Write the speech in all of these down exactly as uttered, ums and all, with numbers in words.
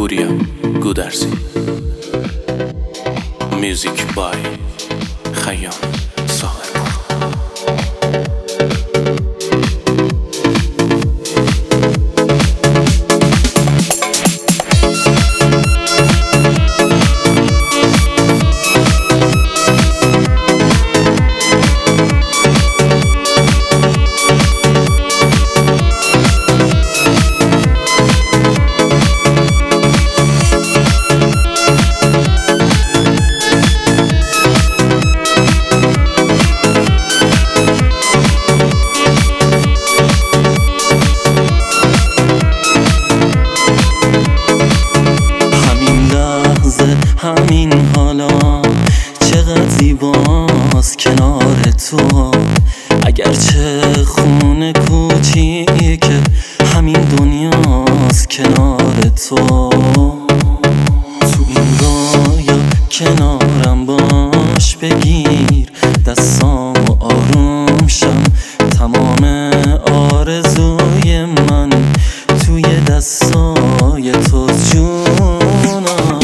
پوریا گودرزی. میوزیک بای خیام ساغر. همین حالا چقدر زیباست کنار تو، اگرچه خونه کوچیکه همین دنیاست کنار تو. تو این رویا کنارم باش، بگیر دستامو آروم شم، تمام آرزوی من توی دستای تو جونم.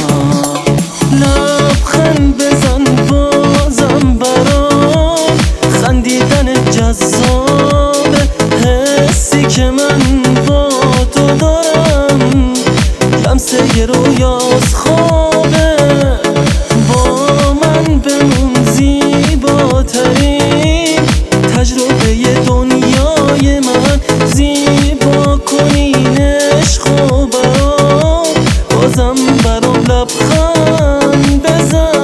لبخند بزن بازم برام، خندیدن جذاب حسی که من با تو دارم، لمسه رویاست خوابه، با من بمون زیباترین تجربه دنیای من، زیبا کنین عشق و برام، بازم برام لبخند بزن.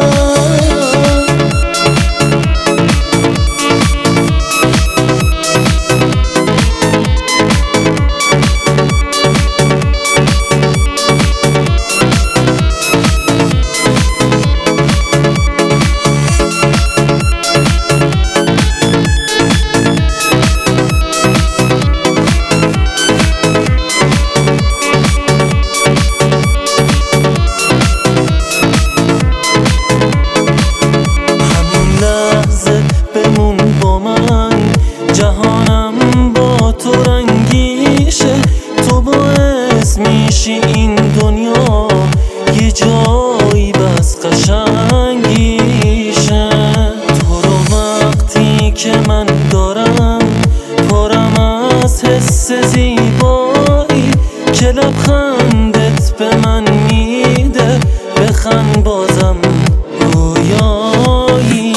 جهانم با تو رنگیشه، تو باعث میشی این دنیا یه جایی بس قشنگیشه. تو رو وقتی که من دارم پرم از حس زیبایی که لبخندت به من میده، بخند بازم رویایی.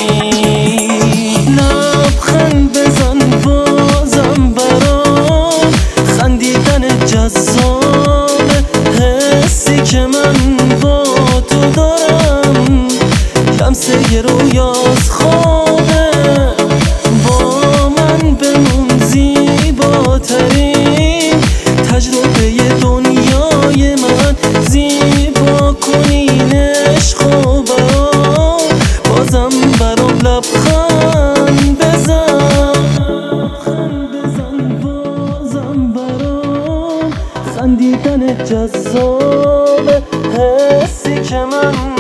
لبخند بزن بازم برام، خندیدن جذاب حسی که من با تو دارم، لمسه رویاست خوابه، با من بمون زیباترین تجربه دنیای من، زیبا کنین عشق و برام، بازم برام لبخند بزن. خندیدن جذاب حسی که من